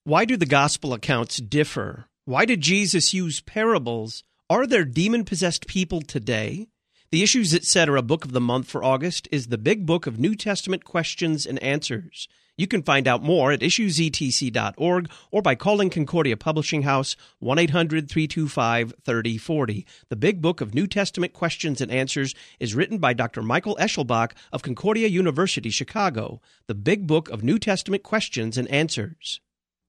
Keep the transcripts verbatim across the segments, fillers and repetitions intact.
Why do the gospel accounts differ? Why did Jesus use parables? Are there demon-possessed people today? The Issues Etc. book of the month for August is the Big Book of New Testament Questions and Answers. You can find out more at issues e t c dot org or by calling Concordia Publishing House one eight hundred three two five three oh four oh. The Big Book of New Testament Questions and Answers is written by Doctor Michael Eschelbach of Concordia University, Chicago. The Big Book of New Testament Questions and Answers.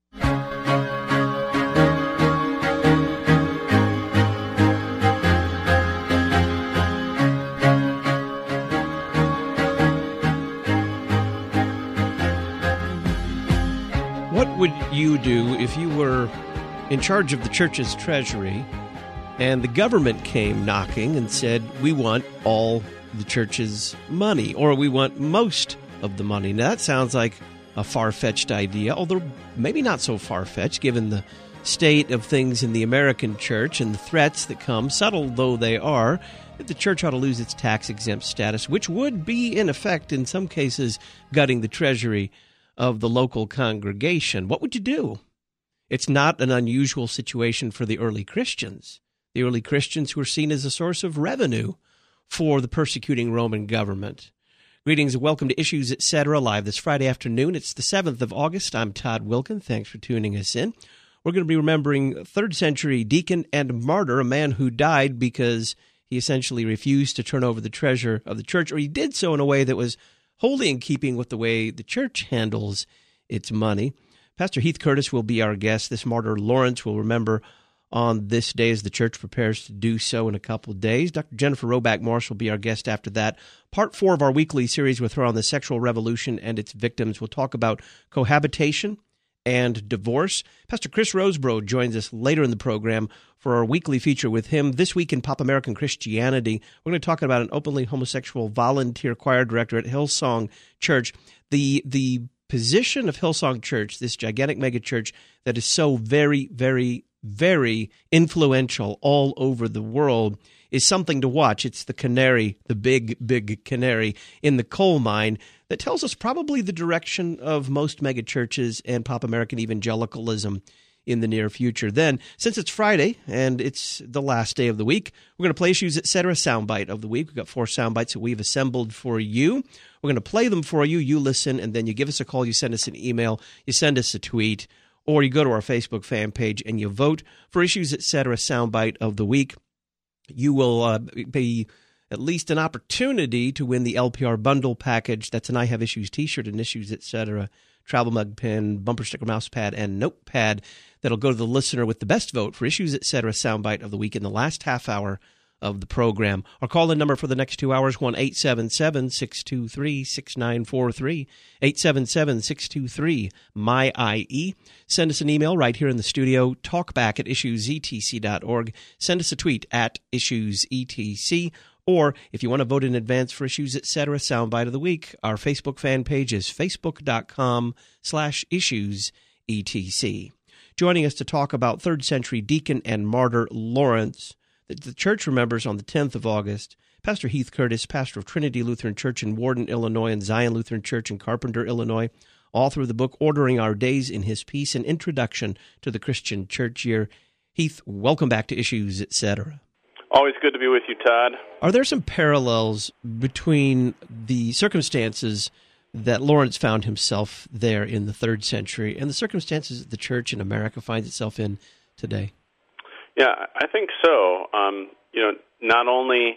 What would you do if you were in charge of the church's treasury and the government came knocking and said, we want all the church's money, or we want most of the money? Now, that sounds like a far-fetched idea, although maybe not so far-fetched given the state of things in the American church and the threats that come, subtle though they are, that the church ought to lose its tax-exempt status, which would be, in effect, in some cases, gutting the treasury of the local congregation. What would you do? It's not an unusual situation for the early Christians, the early Christians who were seen as a source of revenue for the persecuting Roman government. Greetings and welcome to Issues Etc. live this Friday afternoon. It's the seventh of August. I'm Todd Wilkin. Thanks for tuning us in. We're going to be remembering third century deacon and martyr, a man who died because he essentially refused to turn over the treasure of the church, or he did so in a way that was wholly in keeping with the way the church handles its money. Pastor Heath Curtis will be our guest. This martyr Lawrence will remember on this day as the church prepares to do so in a couple of days. Doctor Jennifer Roback Morse will be our guest after that. Part four of our weekly series with her on the sexual revolution and its victims. We'll talk about cohabitation and divorce. Pastor Chris Rosebrough joins us later in the program for our weekly feature with him, This Week in Pop American Christianity. We're going to talk about an openly homosexual volunteer choir director at Hillsong Church. The the position of Hillsong Church, this gigantic megachurch that is so very, very, very influential all over the world, is something to watch. It's the canary, the big, big canary in the coal mine that tells us probably the direction of most megachurches and pop American evangelicalism in the near future. Then, since it's Friday and it's the last day of the week, we're going to play Issues Etc. soundbite of the week. We've got four soundbites that we've assembled for you. We're going to play them for you. You listen, and then you give us a call, you send us an email, you send us a tweet, or you go to our Facebook fan page and you vote for Issues Etc. soundbite of the week. You will uh, be at least an opportunity to win the L P R bundle package. That's an I Have Issues t-shirt and Issues Etc. travel mug pen, bumper sticker, mouse pad, and notepad that'll go to the listener with the best vote for Issues Etc. soundbite of the week in the last half hour of the program. Our call-in number for the next two hours, one eight seven seven, six two three, six nine four three, eight seven seven, six two three, M Y I E. Send us an email right here in the studio, talkback at issues e t c dot org. Send us a tweet at issues e t c. Or if you want to vote in advance for Issues Etc. soundbite of the week, our Facebook fan page is facebook.com slash issues etc. Joining us to talk about third century deacon and martyr Lawrence, that the church remembers on the tenth of August, Pastor Heath Curtis, pastor of Trinity Lutheran Church in Warden, Illinois, and Zion Lutheran Church in Carpenter, Illinois, author of the book Ordering Our Days in His Peace, an introduction to the Christian church year. Heath, welcome back to Issues Etc. Always good to be with you, Todd. Are there some parallels between the circumstances that Lawrence found himself there in the third century and the circumstances that the church in America finds itself in today? Yeah, I think so. Um, you know, not only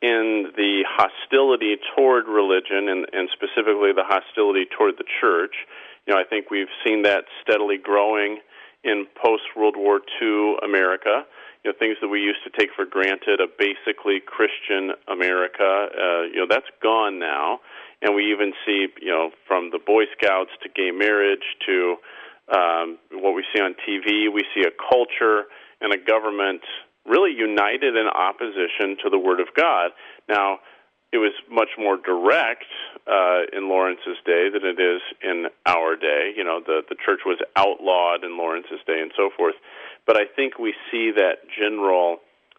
in the hostility toward religion and, and specifically the hostility toward the church, you know, I think we've seen that steadily growing in post-World War Two America. You know, things that we used to take for granted, a basically Christian America, uh, you know, that's gone now. And we even see, you know, from the Boy Scouts to gay marriage to um, what we see on T V, we see a culture and a government really united in opposition to the Word of God. Now, it was much more direct uh, in Lawrence's day than it is in our day. You know, the, the church was outlawed in Lawrence's day and so forth. But I think we see that general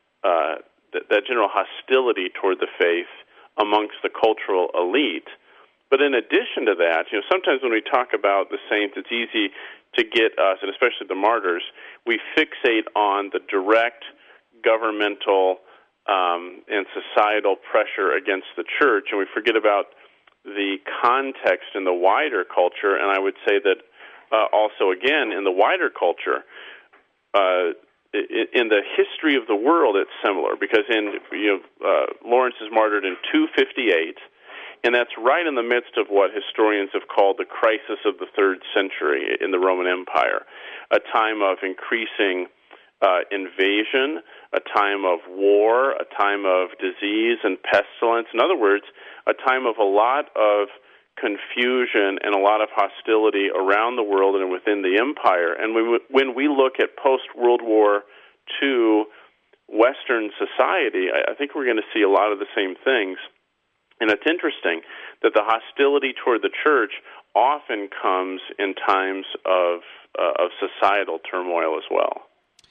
uh, that, that general hostility toward the faith amongst the cultural elite. But in addition to that, you know, sometimes when we talk about the saints, it's easy to get us, and especially the martyrs, we fixate on the direct governmental um, and societal pressure against the church, and we forget about the context in the wider culture. And I would say that uh, also, again, in the wider culture, uh, in the history of the world, it's similar, because in you know uh, Lawrence is martyred in two fifty-eight, and that's right in the midst of what historians have called the crisis of the third century in the Roman Empire, a time of increasing uh, invasion, a time of war, a time of disease and pestilence. In other words, a time of a lot of confusion and a lot of hostility around the world and within the empire. And when we, when we look at post-World War Two Western society, I, I think we're going to see a lot of the same things. And it's interesting that the hostility toward the church often comes in times of uh, of societal turmoil as well.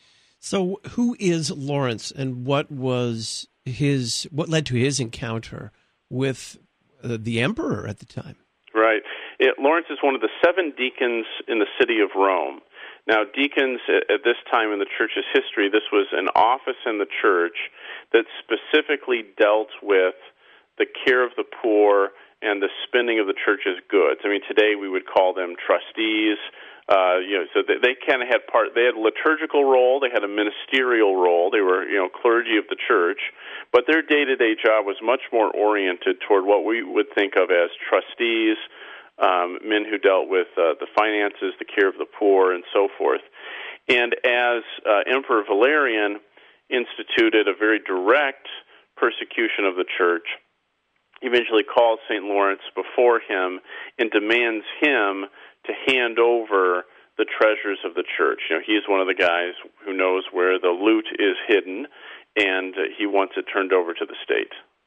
So, who is Lawrence, and what was his what led to his encounter with uh, the emperor at the time? Right. It, Lawrence is one of the seven deacons in the city of Rome. Now, deacons at, at this time in the church's history, this was an office in the church that specifically dealt with the care of the poor and the spending of the church's goods. I mean, today we would call them trustees. Uh, you know, so they, they kind of had part. They had a liturgical role. They had a ministerial role. They were, you know, clergy of the church. But their day-to-day job was much more oriented toward what we would think of as trustees, um, men who dealt with uh, the finances, the care of the poor, and so forth. And as uh, Emperor Valerian instituted a very direct persecution of the church, he eventually calls Saint Lawrence before him and demands him to hand over the treasures of the church. You know, he's one of the guys who knows where the loot is hidden, and uh, he wants it turned over to the state.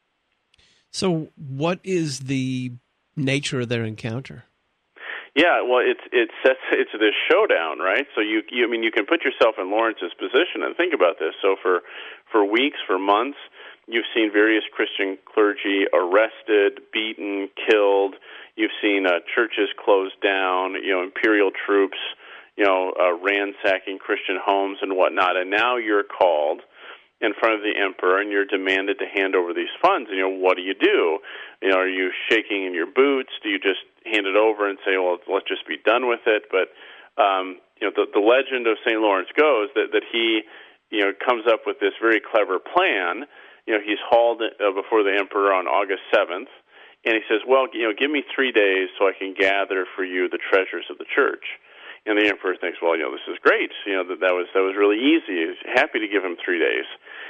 So what is the nature of their encounter? Yeah, well, it's it's it's this showdown, right? So you, you I mean, you can put yourself in Lawrence's position and think about this. So for for weeks, for months, you've seen various Christian clergy arrested, beaten, killed. You've seen uh, churches closed down, you know, imperial troops, you know, uh, ransacking Christian homes and whatnot. And now you're called in front of the emperor and you're demanded to hand over these funds. And, you know, what do you do? You know, are you shaking in your boots? Do you just hand it over and say, well, let's just be done with it? But, um, you know, the, the legend of Saint Lawrence goes that, that he, you know, comes up with this very clever plan. You know, he's hauled uh, before the emperor on August seventh, and he says, well, you know, give me three days so I can gather for you the treasures of the church. And the emperor thinks, well, you know, this is great. You know, that, that was that was really easy. He's happy to give him three days.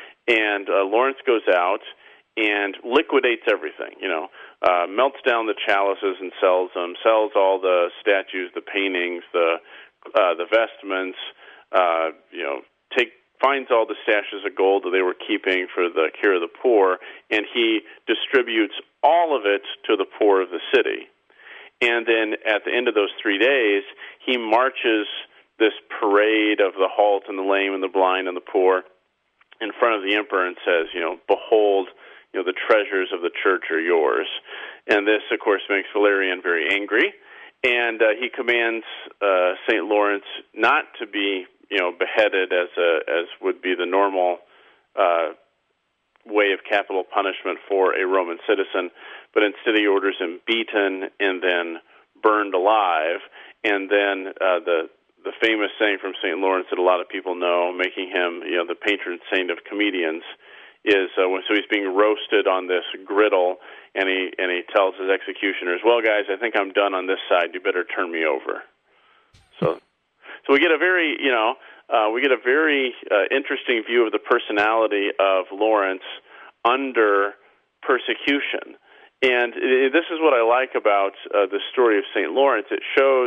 And uh, Lawrence goes out and liquidates everything, you know, uh, melts down the chalices and sells them, sells all the statues, the paintings, the uh, the vestments, uh, you know, take finds all the stashes of gold that they were keeping for the care of the poor, and he distributes all of it to the poor of the city. And then at the end of those three days, he marches this parade of the halt and the lame and the blind and the poor in front of the emperor and says, you know, behold, you know, the treasures of the church are yours. And this, of course, makes Valerian very angry, and uh, he commands uh, Saint Lawrence not to be, you know, beheaded as a, as would be the normal uh, way of capital punishment for a Roman citizen, but instead he orders him beaten and then burned alive. And then uh, the the famous saying from Saint Lawrence that a lot of people know, making him, you know, the patron saint of comedians, is uh, when so he's being roasted on this griddle, and he and he tells his executioners, "Well, guys, I think I'm done on this side. You better turn me over." So. So we get a very, you know, uh, we get a very uh, interesting view of the personality of Lawrence under persecution. And it, this is what I like about uh, the story of Saint Lawrence. It shows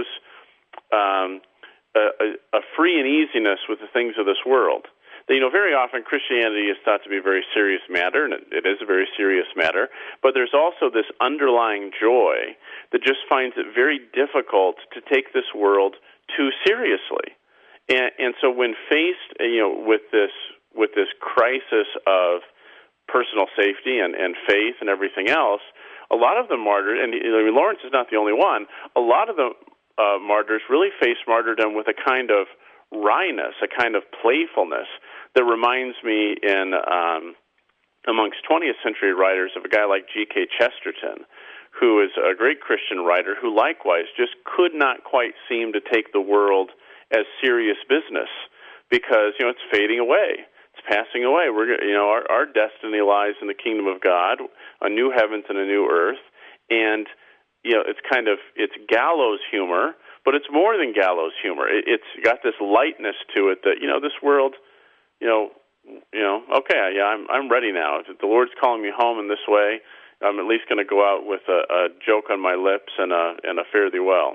um, a, a free and easiness with the things of this world. That, you know, very often Christianity is thought to be a very serious matter, and it, it is a very serious matter, but there's also this underlying joy that just finds it very difficult to take this world too seriously. And, and so when faced, you know, with this with this crisis of personal safety and, and faith and everything else, a lot of the martyrs, and I mean, Lawrence is not the only one, a lot of the uh, martyrs really faced martyrdom with a kind of wryness, a kind of playfulness that reminds me in um, amongst twentieth century writers of a guy like G K Chesterton, who is a great Christian writer who likewise just could not quite seem to take the world as serious business because, you know, it's fading away. It's passing away. We're, you know, our, our destiny lies in the kingdom of God, a new heavens and a new earth, and, you know, it's kind of, it's gallows humor, but it's more than gallows humor. It, it's got this lightness to it that, you know, this world, you know, you know, okay, yeah, I'm I'm ready now. If the Lord's calling me home in this way, I'm at least going to go out with a, a joke on my lips and a and a fare thee well.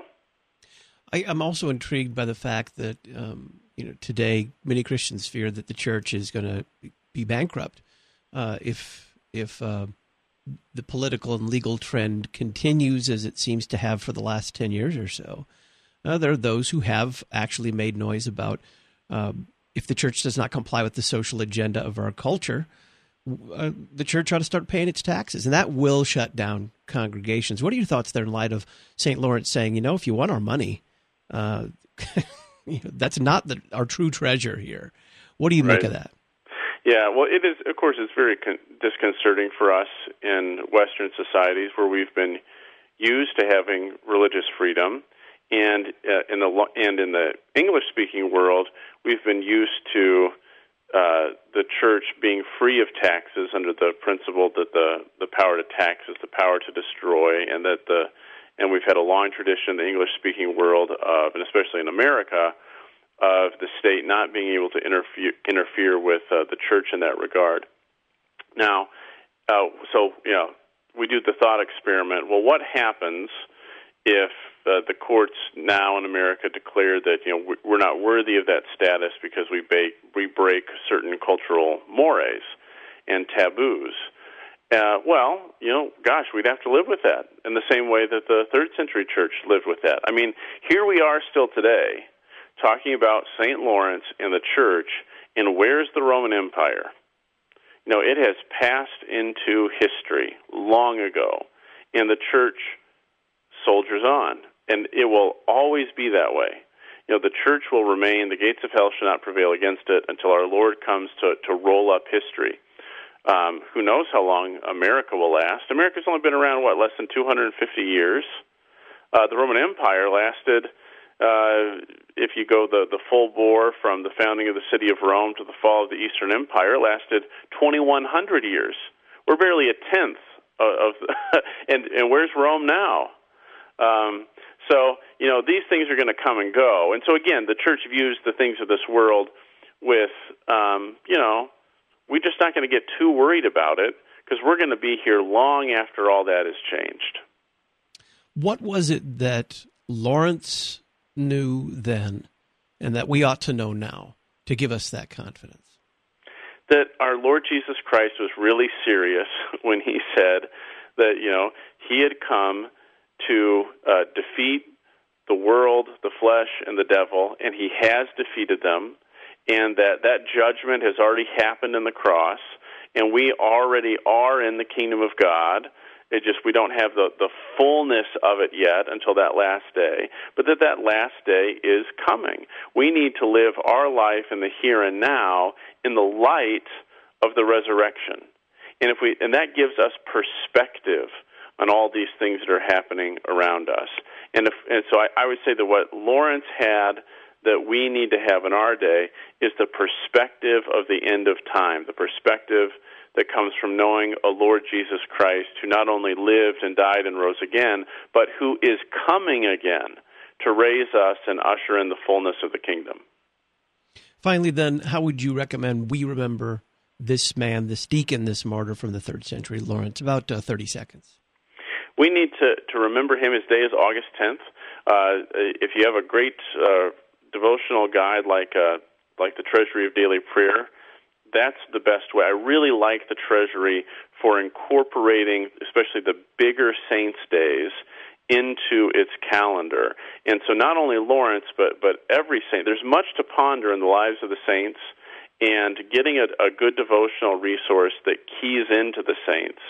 I, I'm also intrigued by the fact that um, you know today many Christians fear that the church is going to be bankrupt uh, if if uh, the political and legal trend continues as it seems to have for the last ten years or so. Uh, there are those who have actually made noise about um, if the church does not comply with the social agenda of our culture, uh, the church ought to start paying its taxes, and that will shut down congregations. What are your thoughts there in light of Saint Lawrence saying, you know, if you want our money, uh, you know, that's not the, our true treasure here. What do you right. make of that? Yeah, well, it is. Of course, it's very con- disconcerting for us in Western societies where we've been used to having religious freedom. And uh, in the and in the English-speaking world, we've been used to uh, the church being free of taxes under the principle that the, the power to tax is the power to destroy, and that the and we've had a long tradition in the English-speaking world of, and especially in America, of the state not being able to interfere interfere with uh, the church in that regard. Now, uh, so you know, we do the thought experiment. Well, what happens if uh, the courts now in America declare that, you know, we're not worthy of that status because we break, we break certain cultural mores and taboos? Uh, well, you know, gosh, we'd have to live with that in the same way that the third century church lived with that. I mean, here we are still today talking about Saint Lawrence and the church, and where's the Roman Empire? You know, it has passed into history long ago, and the church soldiers on, and it will always be that way. You know, the church will remain, the gates of hell shall not prevail against it until our Lord comes to, to roll up history. Um, who knows how long America will last? America's only been around, what, less than two hundred fifty years? Uh, the Roman Empire lasted, uh, if you go the, the full bore from the founding of the city of Rome to the fall of the Eastern Empire, lasted twenty-one hundred years. We're barely a tenth of, of and, and where's Rome now? Um, so, you know, these things are going to come and go. And so, again, the church views the things of this world with, um, you know, we're just not going to get too worried about it because we're going to be here long after all that has changed. What was it that Lawrence knew then and that we ought to know now to give us that confidence? That our Lord Jesus Christ was really serious when he said that, you know, he had come to uh, defeat the world, the flesh, and the devil, and he has defeated them, and that that judgment has already happened in the cross, and we already are in the kingdom of God. It just, we don't have the, the fullness of it yet until that last day, but that that last day is coming. We need to live our life in the here and now in the light of the resurrection. And if we, and that gives us perspective on all these things that are happening around us. And, if, and so I, I would say that what Lawrence had that we need to have in our day is the perspective of the end of time, the perspective that comes from knowing a Lord Jesus Christ who not only lived and died and rose again, but who is coming again to raise us and usher in the fullness of the kingdom. Finally, then, how would you recommend we remember this man, this deacon, this martyr from the third century, Lawrence? About uh, thirty seconds. We need to, to remember him. His day is August tenth. Uh, if you have a great uh, devotional guide like uh, like the Treasury of Daily Prayer, that's the best way. I really like the Treasury for incorporating, especially the bigger saints' days, into its calendar. And so not only Lawrence, but, but every saint. There's much to ponder in the lives of the saints, and getting a, a good devotional resource that keys into the saints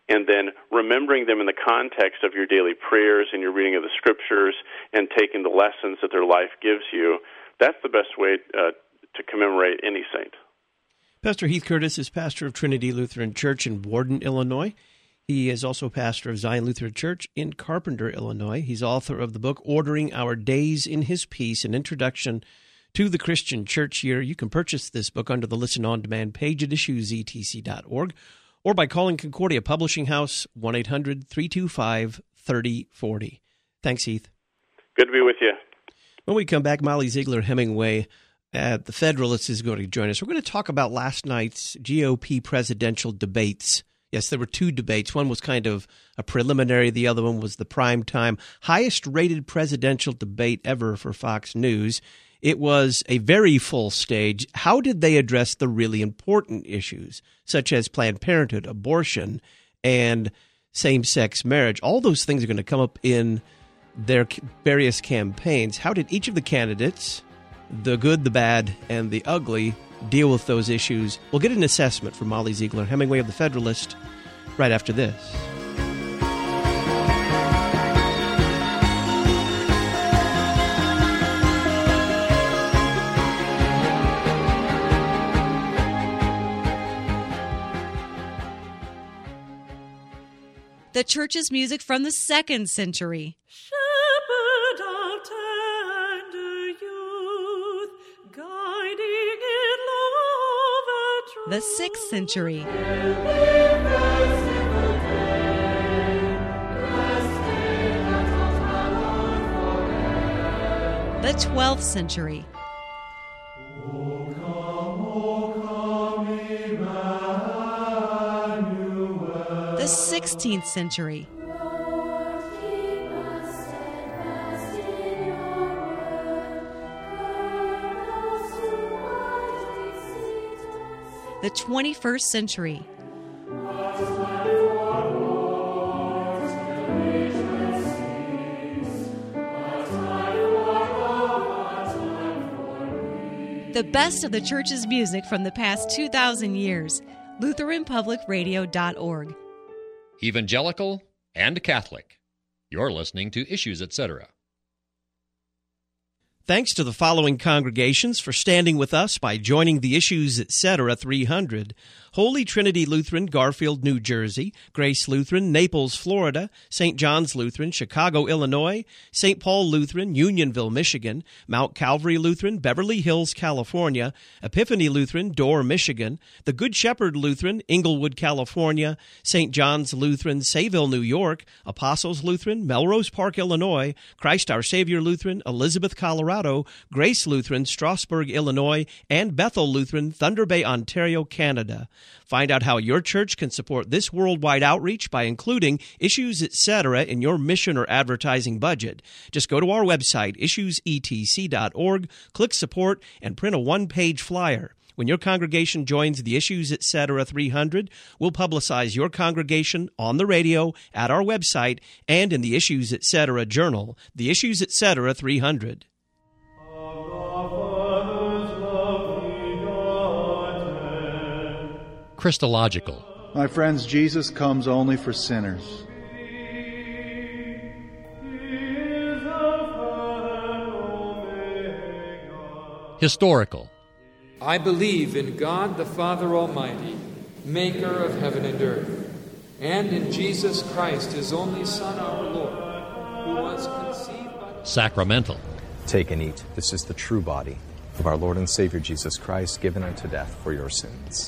and then remembering them in the context of your daily prayers and your reading of the Scriptures and taking the lessons that their life gives you, that's the best way uh, to commemorate any saint. Pastor Heath Curtis is pastor of Trinity Lutheran Church in Warden, Illinois. He is also pastor of Zion Lutheran Church in Carpenter, Illinois. He's author of the book Ordering Our Days in His Peace, an introduction to the Christian church year. You can purchase this book under the Listen On Demand page at issues e t c dot org or by calling Concordia Publishing House, one eight hundred three two five three oh four oh. Thanks, Heath. Good to be with you. When we come back, Molly Ziegler Hemingway at the Federalist is going to join us. We're going to talk about last night's G O P presidential debates. Yes, there were two debates. One was kind of a preliminary. The other one was the prime time, highest-rated presidential debate ever for Fox News. It was a very full stage. How did they address the really important issues, such as Planned Parenthood, abortion, and same-sex marriage? All those things are going to come up in their various campaigns. How did each of the candidates, the good, the bad, and the ugly, deal with those issues? We'll get an assessment from Molly Ziegler Hemingway of the Federalist right after this. The church's music from the second century. Shepherd of tender youth, guiding in love and truth. The sixth century. The twelfth century. The sixteenth century. The twenty-first century. The best of the church's music from the past two thousand years. Lutheran Public Radio dot org. Evangelical and Catholic. You're listening to Issues, et cetera. Thanks to the following congregations for standing with us by joining the Issues, et cetera three hundred. Holy Trinity Lutheran, Garfield, New Jersey; Grace Lutheran, Naples, Florida; Saint John's Lutheran, Chicago, Illinois; Saint Paul Lutheran, Unionville, Michigan; Mount Calvary Lutheran, Beverly Hills, California; Epiphany Lutheran, Dorr, Michigan; the Good Shepherd Lutheran, Inglewood, California; Saint John's Lutheran, Sayville, New York; Apostles Lutheran, Melrose Park, Illinois; Christ Our Savior Lutheran, Elizabeth, Colorado; Grace Lutheran, Strasburg, Illinois; and Bethel Lutheran, Thunder Bay, Ontario, Canada. Find out how your church can support this worldwide outreach by including Issues, et cetera in your mission or advertising budget. Just go to our website, issues e t c dot org, click Support, and print a one-page flyer. When your congregation joins the Issues, et cetera three hundred, we'll publicize your congregation on the radio, at our website, and in the Issues, et cetera journal, the Issues, et cetera three hundred. Christological. My friends, Jesus comes only for sinners. Historical. I believe in God the Father Almighty, maker of heaven and earth, and in Jesus Christ, his only Son, our Lord, who was conceived by... Sacramental. Take and eat. This is the true body of our Lord and Savior Jesus Christ, given unto death for your sins.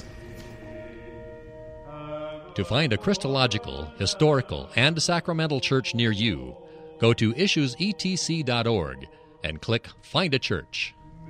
To find a Christological, historical, and sacramental church near you, go to issues e t c dot org and click Find a Church.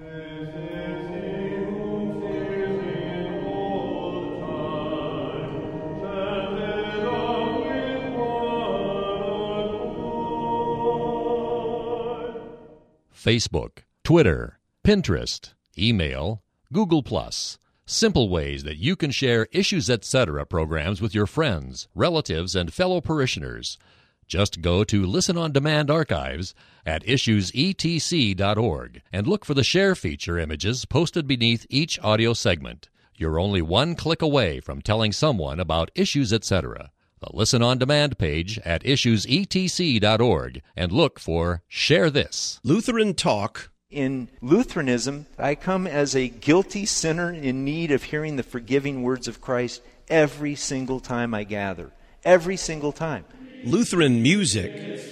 Facebook, Twitter, Pinterest, email, Google Plus. Simple ways that you can share Issues, et cetera programs with your friends, relatives, and fellow parishioners. Just go to Listen on Demand archives at issues e t c dot org and look for the share feature images posted beneath each audio segment. You're only one click away from telling someone about Issues, et cetera. the Listen on Demand page at issues e t c dot org and look for Share This. Lutheran Talk. In Lutheranism, I come as a guilty sinner in need of hearing the forgiving words of Christ every single time I gather. Every single time. Lutheran music.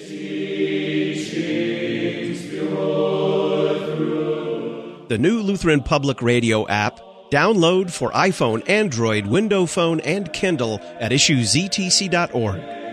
The new Lutheran Public Radio app. Download for iPhone, Android, Windows Phone, and Kindle at issues e t c dot org.